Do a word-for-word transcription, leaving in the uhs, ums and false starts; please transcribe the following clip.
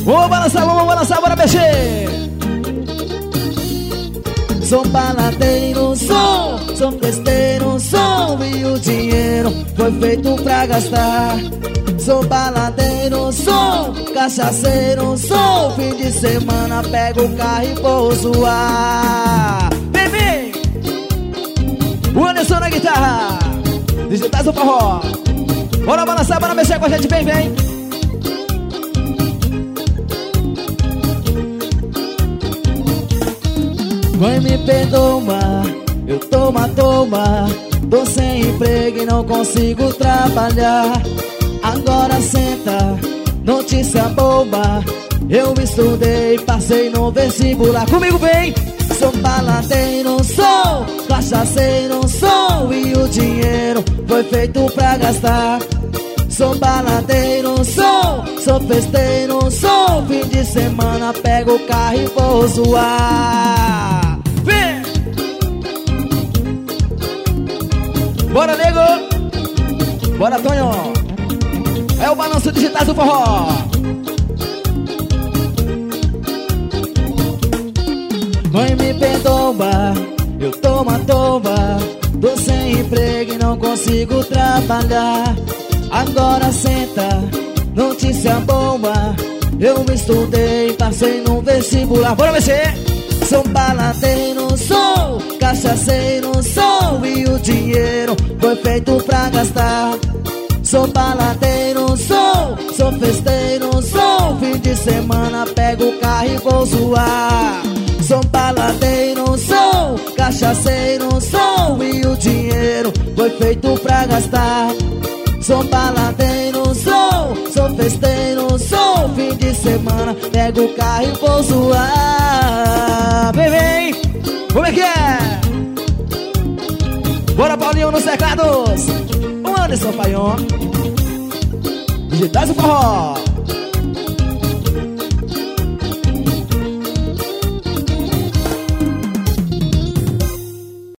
Vamos balançar, vamos balançar, bora mexer. Sou baladeiro, sou, sou festeiro, sou, e o dinheiro foi feito pra gastar. Sou baladeiro, sou, cachaceiro, sou, fim de semana pego o carro e vou zoar. Vem, vem! O Anderson na guitarra, digitais do forró. Bora balançar, bora mexer com a gente, vem, vem! Mãe, me perdoa, eu toma, toma. Tô sem emprego e não consigo trabalhar. Agora senta, notícia boba. Eu estudei, passei no vestibular. Comigo vem! Sou baladeiro, sou, cachaceiro, sou, e o dinheiro foi feito pra gastar. Sou baladeiro, sou, sou festeiro, sou, fim de semana pego o carro e vou zoar. Vem! Bora, nego! Bora, Tonho! É o balanço digital do forró. Mãe, me perdoa, eu toma, toma. Tô sem emprego e não consigo trabalhar. Agora senta, notícia boa. Eu estudei, passei no vestibular. Bora mexer! Sou baladeiro, sou, cachaceiro, sou, e o dinheiro foi feito pra gastar. Sou baladeiro, sou, sou festeiro, sou, fim de semana pego o carro e vou zoar. Sou baladeiro, sou, cachaceiro, sou, e o dinheiro foi feito pra gastar. Sou baladeiro, sou, sou festeiro, sou, fim de semana pego o carro e vou zoar. Vem, vem! Como é que é? Bora, Paulinho, nos teclados! O Anderson Paion, digitais do forró.